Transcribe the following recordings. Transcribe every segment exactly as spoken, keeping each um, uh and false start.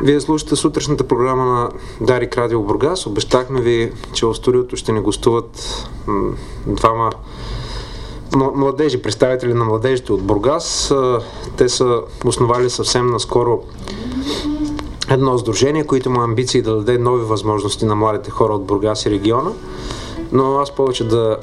Вие слушате сутрешната програма на Дарик Радио Бургас. Обещахме ви, че в студиото ще ни гостуват м- двама младежи, представители на младежите от Бургас. Те са основали съвсем наскоро едно сдружение, което има амбиции да даде нови възможности на младите хора от Бургас и региона. Но аз повече да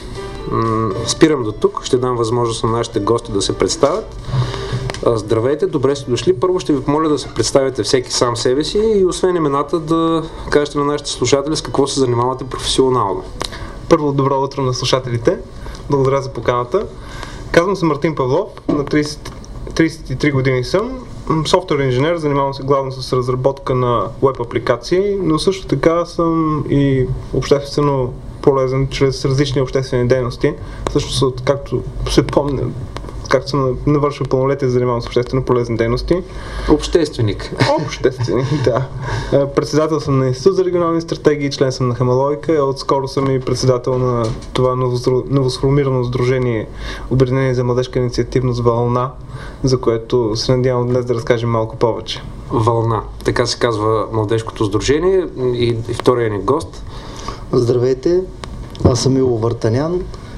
м- спирам до тук. Ще дам възможност на нашите гости да се представят. Здравейте, добре сте дошли. Първо ще ви помоля да се представите всеки сам себе си и освен имената да кажете на нашите слушатели с какво се занимавате професионално. Първо, добро утро на слушателите. Благодаря за поканата. Казвам се Мартин Павлов, на трийсет, трийсет и три години съм. Софтуер инженер, занимавам се главно с разработка на веб апликации, но също така съм и обществено полезен чрез различни обществени дейности. Всъщност, както се помня, както съм навършил пълнолетие, занимавам с обществено полезни дейности. Общественик. Общественик, да. Председател съм на Институт за регионални стратегии, член съм на Хамалойка, отскоро съм и председател на това новосформирано сдружение Обединение за младежка инициативност Вълна, за което се надявам днес да разкажем малко повече. Вълна, така се казва младежкото сдружение. И, и втория ни гост. Здравейте, аз съм Ило Вартанян.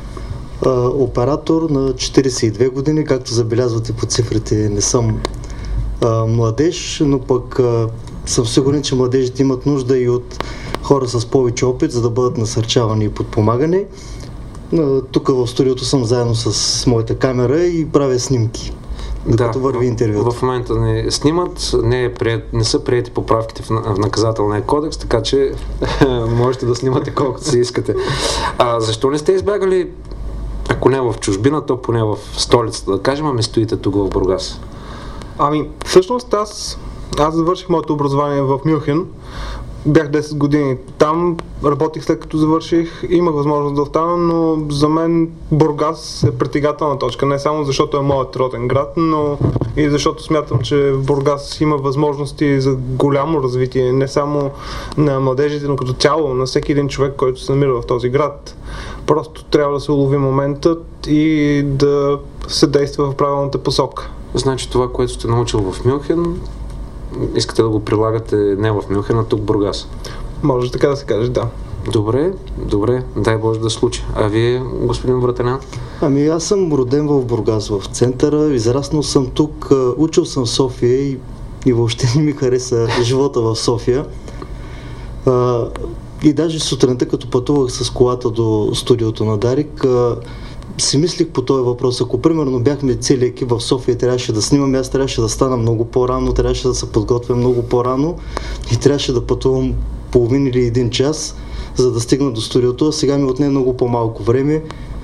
Uh, оператор на четирийсет и две години, както забелязвате по цифрите, не съм uh, младеж, но пък uh, съм сигурен, че младежите имат нужда и от хора с повече опит, за да бъдат насърчавани и подпомагани. Uh, тук в студиото съм заедно с моята камера и правя снимки, докато да, върви интервюто. В момента не снимат, не, е прият, не са приети поправките в, в наказателния кодекс, така че можете да снимате колкото си искате. А, защо не сте избягали, ако не в чужбина, то поне в столицата, да кажем, ами стоите тук в Бургас? Ами, всъщност аз, аз завърших моето образование в Мюнхен. Бях десет години там, работих след като завърших, имах възможност да остана, но за мен Бургас е притегателна точка. Не само защото е моят роден град, но и защото смятам, че в Бургас има възможности за голямо развитие, не само на младежите, но като цяло на всеки един човек, който се намира в този град. Просто трябва да се улови моментът и да се действа в правилната посока. Значи това, което сте научил в Мюнхен, искате да го прилагате не в Мюнхен, а тук в Бургас? Може така да се каже, да. Добре, добре, дай Боже да случи. А вие, господин Вратанян? Ами аз съм роден в Бургас, в центъра, израснал съм тук, учил съм в София и, и въобще не ми хареса живота в София. А, и даже сутринта, като пътувах с колата до студиото на Дарик, а, си мислих по този въпрос. Ако примерно бяхме цели екип в София и трябваше да снимаме, аз трябваше да стана много по-рано, трябваше да се подготвя много по-рано и трябваше да пътувам половин или един час, за да стигна до студиото, а сега ми отне много по-малко време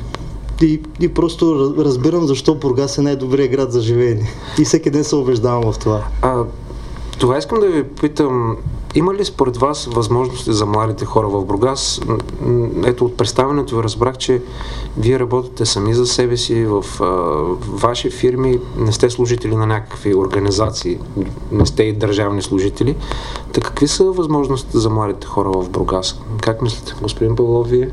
и, и просто разбирам защо Бургас е най-добрият град за живеене. И всеки ден се убеждавам в това. А, това искам да ви питам, има ли според вас възможности за младите хора в Бургас? Ето от представянето ви разбрах, че вие работите сами за себе си в а, ваши фирми, не сте служители на някакви организации, не сте и държавни служители. Така какви са възможностите за младите хора в Бургас? Как мислите, господин Павлов, вие?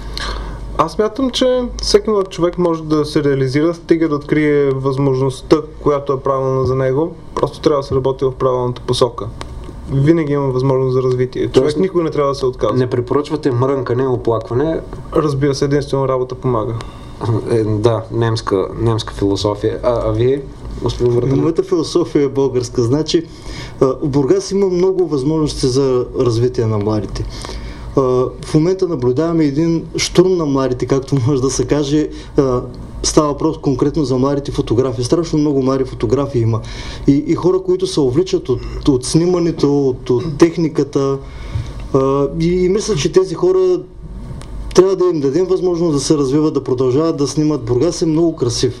Аз смятам, че всеки млад човек може да се реализира, стига да открие възможността, която е правилна за него. Просто трябва да се работи в правилната посока. Винаги има възможност за развитие. Човек Тоест, никога не трябва да се отказва. Не препоръчвате мрънкане, оплакване? Разбира се, единствено работа помага. Е, да, немска, немска философия. А, а вие, господин Вратанян? Моята философия е българска. Значи, в Бургас има много възможности за развитие на младите. В момента наблюдаваме един щурм на младите, както може да се каже. Става въпрос конкретно за младите фотографии. Страшно много млади фотографии има. И, и хора, които се увличат от, от снимането, от, от техниката. И, и мисля, че тези хора трябва да им дадем възможност да се развиват, да продължават да снимат. Бургас е много красив.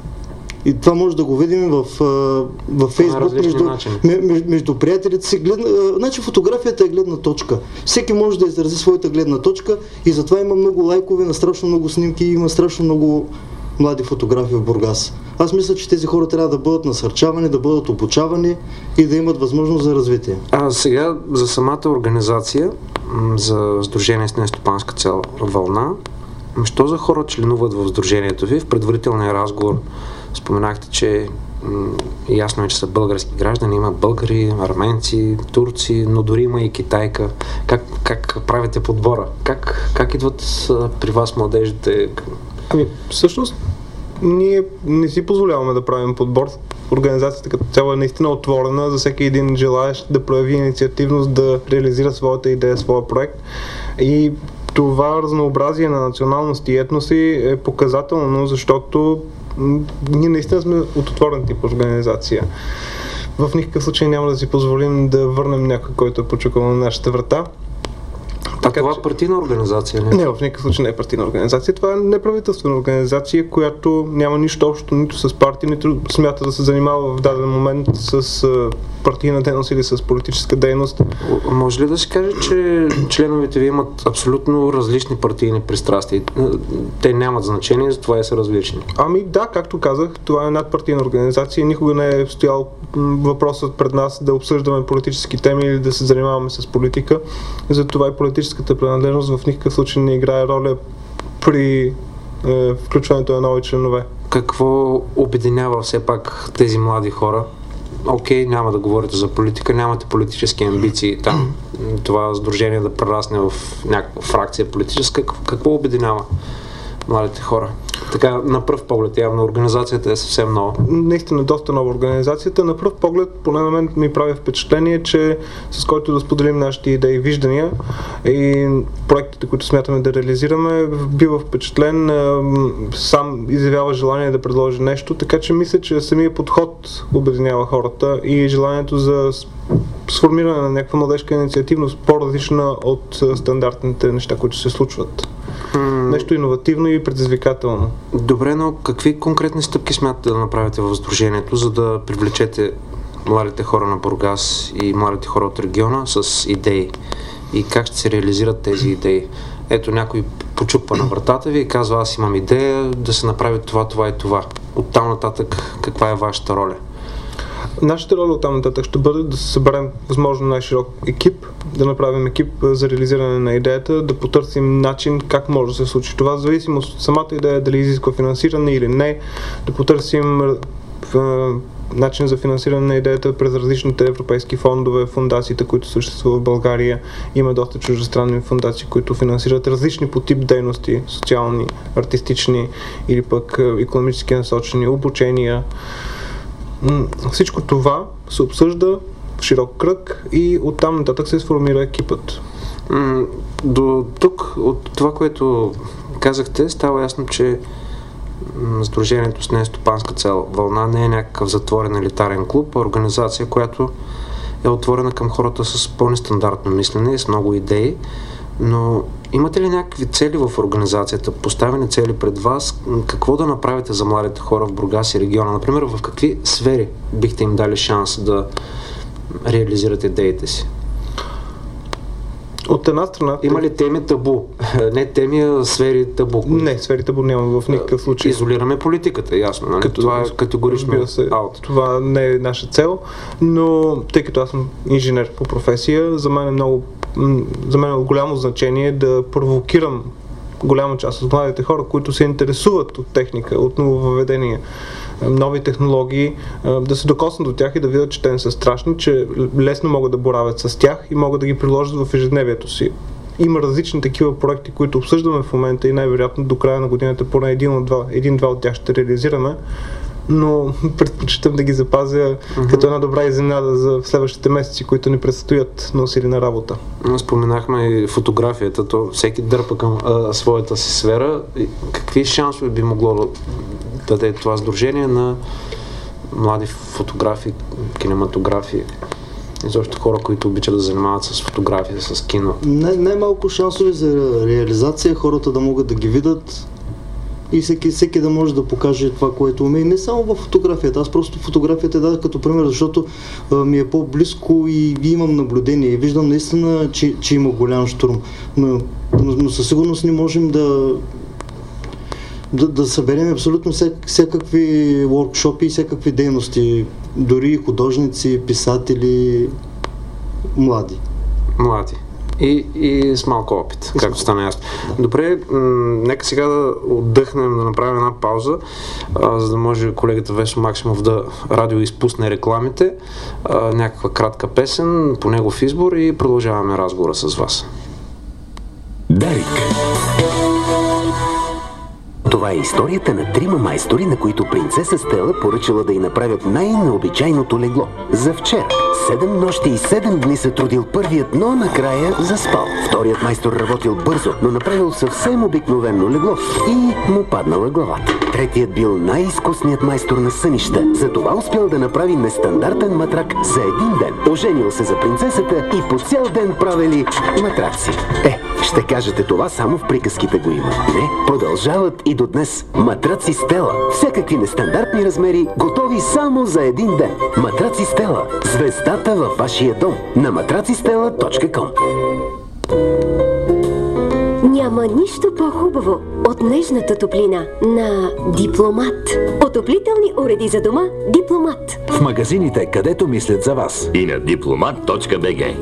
И това може да го видим в, в Фейсбук, между, между, между приятелите си. Гледна, значи фотографията е гледна точка. Всеки може да изрази своята гледна точка и затова има много лайкове на страшно много снимки и има страшно много млади фотографии в Бургас. Аз мисля, че тези хора трябва да бъдат насърчавани, да бъдат обучавани и да имат възможност за развитие. А сега за самата организация, за Сдружение с нестопанска цел Вълна, що за хора членуват в сдружението ви? В предварителния разговор споменахте, че м- ясно е, че са български граждани, има българи, арменци, турци, но дори има и китайка. Как, как правите подбора? Как, как идват а, при вас младежите? Ами, всъщност, ние не си позволяваме да правим подбор. Организацията като цяло е наистина отворена за всеки един желаещ да прояви инициативност, да реализира своята идея, своя проект. И това разнообразие на националности и етноси е показателно, защото ние наистина сме от отворен тип организация. В никакъв случай няма да си позволим да върнем някой, който е почукал на нашата врата. А това е партийна организация, не? Не, в никакъв случай не е партийна организация. Това е неправителствена организация, която няма нищо общо нито с партии, нито смята да се занимава в даден момент с партийна дейност или с политическа дейност. Може ли да се каже, че членовете ви имат абсолютно различни партийни пристрастия? Те нямат значение, затова и са различни. Ами да, както казах, това е надпартийна организация. Никога не е стоял въпросът пред нас да обсъждаме политически теми или да се занимаваме с политика. Затова и политическата принадлежност в никакъв случай не играе роля при е, включването на нови членове. Какво обединява все пак тези млади хора? Окей, няма да говорите за политика, нямате политически амбиции там, това сдружение да прерасне в някаква фракция политическа. Какво обединява младите хора? Така, на пръв поглед, явно организацията е съвсем нова. Наистина доста нова организацията. На пръв поглед, поне на мен ми прави впечатление, че с който да споделим нашите идеи и виждания и проектите, които смятаме да реализираме, бива впечатлен, сам изявява желание да предложи нещо, така че мисля, че самия подход обединява хората и желанието за сформиране на някаква младежка инициативност, по-различна от стандартните неща, които се случват. Hmm. Нещо иновативно и предизвикателно. Добре, но какви конкретни стъпки смятате да направите в сдружението, за да привлечете младите хора на Бургас и младите хора от региона с идеи? И как ще се реализират тези идеи? Ето, някой почупва на вратата ви и казва: аз имам идея да се направи това, това и това. Оттам нататък каква е вашата роля? Нашата роля оттам нататък ще бъде да се съберем възможно най-широк екип, да направим екип за реализиране на идеята, да потърсим начин как може да се случи това, в зависимост от самата идея, дали изисква финансиране или не, да потърсим начин за финансиране на идеята през различните европейски фондове, фондациите, които съществуват в България. Има доста чуждестранни фондации, които финансират различни по тип дейности, социални, артистични или пък икономически насочени, обучения. Всичко това се обсъжда в широк кръг и оттам нататък се сформира екипът. До тук, от това, което казахте, става ясно, че сдружението с нестопанска цел Вълна не е някакъв затворен елитарен клуб, а организация, която е отворена към хората с по-нестандартно мислене и с много идеи. Но имате ли някакви цели в организацията, поставени цели пред вас? Какво да направите за младите хора в Бургас и региона? Например, в какви сфери бихте им дали шанс да реализират идеите си? От една страна... Има ли теми табу? Не теми, а сфери табу? Не, сфери табу няма в никакъв случай. Изолираме политиката, ясно. Нали? Като, това е категорично аут. Това не е наша цел, но тъй като аз съм инженер по професия, за мен е много за мен е голямо значение да провокирам голяма част от младите хора, които се интересуват от техника, от нововъведения, нови технологии, да се докоснат до тях и да видят, че те не са страшни, че лесно могат да боравят с тях и могат да ги приложат в ежедневието си. Има различни такива проекти, които обсъждаме в момента и най-вероятно до края на годината поне един от два, един-два от тях ще реализираме, но предпочитам да ги запазя uh-huh. като една добра изненада за следващите месеци, които ни предстоят на усилена работа. Споменахме и фотографията, то всеки дърпа към а, своята си сфера. Какви шансове би могло да даде това сдружение на млади фотографи, кинематографи, изобщо хора, които обичат да занимават с фотография, с кино? Най- най-малко шансове за реализация, хората да могат да ги видят и всеки, всеки да може да покаже това, което умее. Не само в фотографията, аз просто фотографията дадах като пример, защото а, ми е по-близко и, и имам наблюдение и виждам наистина, че, че има голям щурм. Но, но, но със сигурност не можем да да, да съберем абсолютно всяк, всякакви воркшопи и всякакви дейности, дори художници, писатели, млади. Млади. И, и с малко опит, и както стана ясно. Да. Добре, м- нека сега да отдъхнем, да направим една пауза, а, за да може колегата Весо Максимов да радио изпусне рекламите, а, някаква кратка песен по негов избор и продължаваме разговора с вас. Дарик. Това е историята на трима майстори, на които принцеса Стела поръчала да й направят най-необичайното легло. За вчера. Седем нощи и седем дни се трудил първият, но накрая заспал. Вторият майстор работил бързо, но направил съвсем обикновено легло и му паднала главата. Третият бил най-изкусният майстор на сънища. Затова успял да направи нестандартен матрак за един ден. Оженил се за принцесата и по цял ден правили матраци. Е, ще кажете, това само в приказките го има. Не, продължават и до днес. Матраци Стела. Всякакви нестандартни размери, готови само за един ден. Матраци Стела. Звездата във вашия дом. На матраци стела точка ком. Няма нищо по-хубаво от нежната топлина на Дипломат. Отоплителни уреди за дома Дипломат. В магазините, където мислят за вас. И на дипломат точка би джи.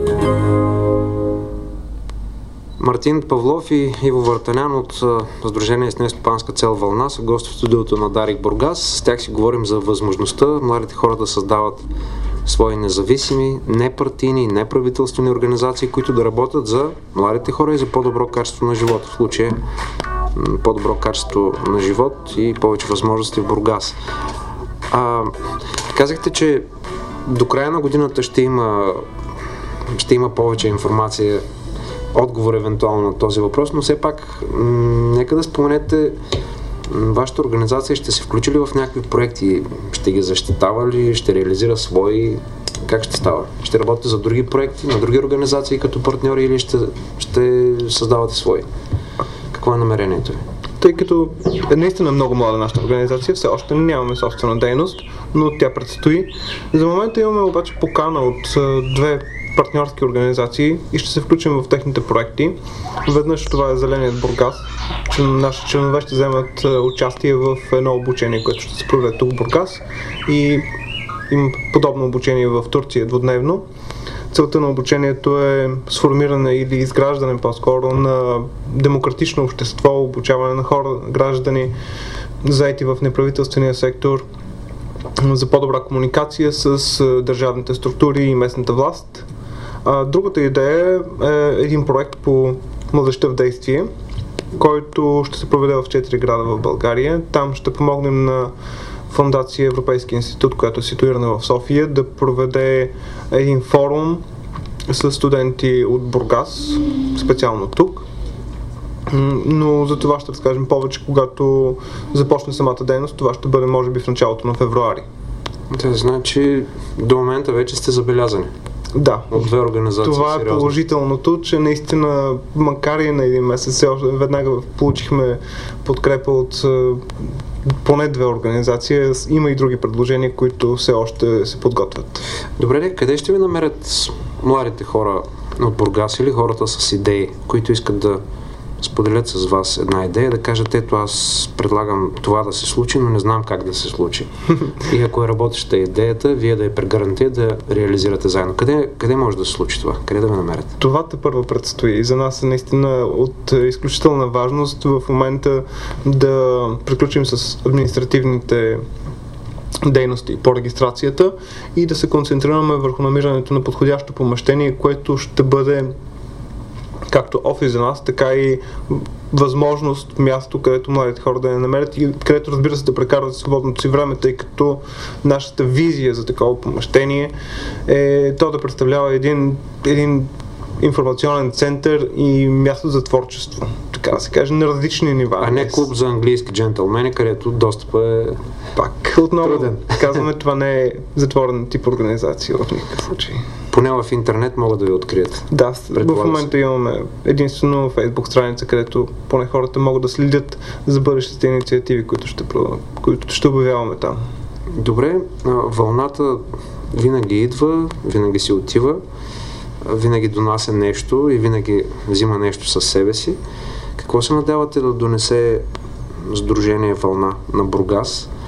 Мартин Павлов и Иво Вартанян от Сдружение с нестопанска цел Вълна са гости в студиото на Дарик Бургас. С тях си говорим за възможността младите хора да създават свои независими, непартийни и неправителствени организации, които да работят за младите хора и за по-добро качество на живота. В случая по-добро качество на живот и повече възможности в Бургас. А, казахте, че до края на годината ще има, ще има повече информация, отговор евентуално на този въпрос, но все пак м- нека да споменете, вашата организация ще се включи ли в някакви проекти? Ще ги защитава ли? Ще реализира свои? Как ще става? Ще работите за други проекти, на други организации като партньори или ще, ще създавате свои? Какво е намерението ви? Тъй като е наистина много млада нашата организация, все още нямаме собствена дейност, но тя предстои. За момента имаме обаче покана от две партньорски организации и ще се включим в техните проекти. Веднъж това е Зеленият Бургас. Нашите членове ще вземат участие в едно обучение, което ще се проведе тук в Бургас, и има подобно обучение в Турция двудневно. Целта на обучението е сформиране или изграждане по-скоро на демократично общество, обучаване на хора, граждани, заети в неправителствения сектор, за по-добра комуникация с държавните структури и местната власт. А, другата идея е един проект по младежта в действие, който ще се проведе в четири града в България. Там ще помогнем на Фондация Европейски институт, която е ситуирана в София, да проведе един форум с студенти от Бургас, специално тук. Но за това ще разкажем повече, когато започне самата дейност. Това ще бъде може би в началото на февруари. Това значи до момента вече сте забелязани. Да. От две организации. Това е сериозно. положителното, че наистина, макар и на един месец, веднага получихме подкрепа от поне две организации. Има и други предложения, които все още се подготвят. Добре, къде ще ви намерят младите хора от Бургас или хората с идеи, които искат да споделят с вас една идея, да кажат, ето аз предлагам това да се случи, но не знам как да се случи. И ако е работеща идеята, вие да я прегарантирате, да реализирате заедно. Къде, къде може да се случи това? Къде да ви намерят? Това те първо предстои. За нас е наистина от изключителна важност в момента да приключим с административните дейности по регистрацията и да се концентрираме върху намирането на подходящо помещение, което ще бъде както офис за нас, така и възможност, място, където младите хора да я намерят и където, разбира се, да прекарват свободното си време, тъй като нашата визия за такова помещение е то да представлява един, един информационен център и място за творчество, така да се каже, на различни нива. А не клуб за английски джентълмени, където достъпът е пак отново труден. Казваме, това не е затворен тип организация в никакъв случай. Поне в интернет могат да ви открият. Да, в момента имаме единствено Facebook страница, където поне хората могат да следят за бъдещите инициативи, които ще, които ще обявяваме там. Добре, вълната винаги идва, винаги си отива, винаги донася нещо и винаги взима нещо със себе си. Какво се надявате да донесе Сдружение Вълна на Бургас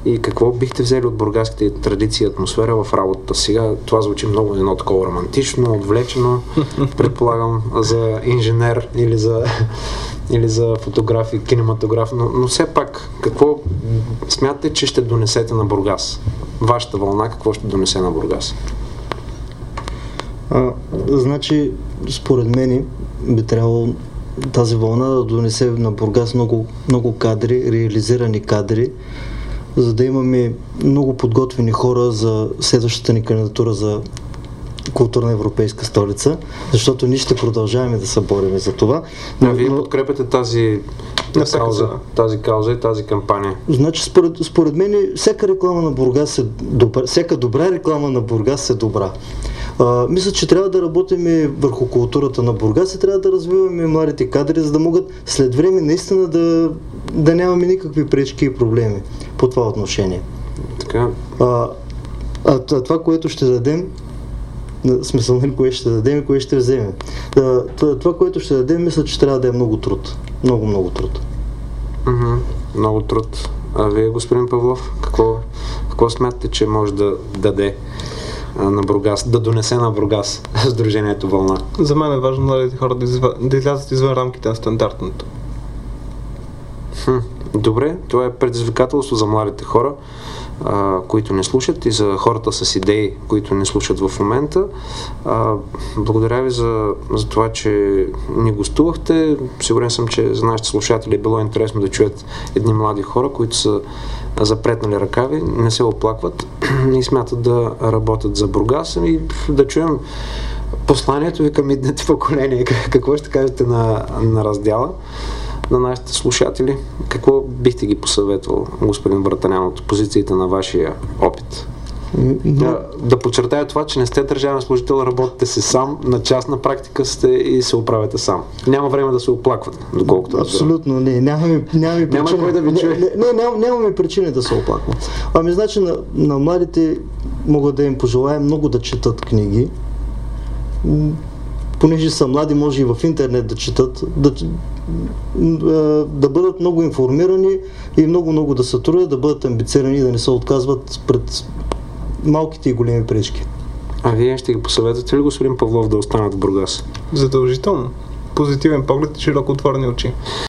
И какво бихте взели от бургаските традиции и атмосфера в работата? Сега това звучи много едно такова романтично, отвлечено, предполагам, за инженер или за, или за фотограф и кинематограф, но, но все пак, какво смятате, че ще донесете на Бургас? Вашата вълна какво ще донесе на Бургас? А, значи, според мен би трябвало тази вълна да донесе на Бургас много, много кадри, реализирани кадри, за да имаме много подготвени хора за следващата ни кандидатура за културна европейска столица, защото ние ще продължаваме да се бориме за това. Но, а вие подкрепяте тази кауза, тази кауза и тази кампания? Значи, според, според мен, всяка реклама на Бургас е добра, всяка добра реклама на Бургас е добра. А, мисля, че трябва да работим върху културата на Бургас и трябва да развиваме младите кадри, за да могат след време наистина да, да нямаме никакви пречки и проблеми по това отношение. Така. А, а това, което ще дадем, смисъл, кое ще дадем и кое ще вземем. А, това, което ще дадем, мисля, че трябва да е много труд. Много, много труд. Mm-hmm. Много труд. А вие, господин Павлов, какво, какво смятате, че може да даде на Бургас, да донесе на Бургас Сдружението Вълна? За мен е важно младите хора да, изва, да излязат извън рамките на стандартното. Хм, добре, това е предизвикателство за младите хора, а, които не слушат, и за хората с идеи, които не слушат в момента. А, благодаря ви за, за това, че ни гостувахте. Сигурен съм, че за нашите слушатели е било интересно да чуят едни млади хора, които са запретнали ръкави, не се оплакват и смятат да работят за Бургас, и да чуем посланието ви към идните поколения. Какво ще кажете на, на раздяла на нашите слушатели? Какво бихте ги посъветвал, господин Вратанян, от позициите на вашия опит? Да, да подчертая това, че не сте държавен служител, работите се сам, на частна практика сте и се оправяте сам. Няма време да се оплаквате, доколкото. Абсолютно не, нямаме, нямаме причини. Няма кой да ви чуе. Не, не, ням, нямаме причини да се оплаквам. Ами, значи на, на младите мога да им пожелая много да четат книги. Понеже са млади, може и в интернет да четат, да, да бъдат много информирани и много-много да се трудят, да бъдат амбицирани и да не се отказват пред малките и големи пречки. А вие ще ги посъветвате ли, господин Павлов, да останат в Бургас? Задължително. Позитивен поглед и широко отворени очи.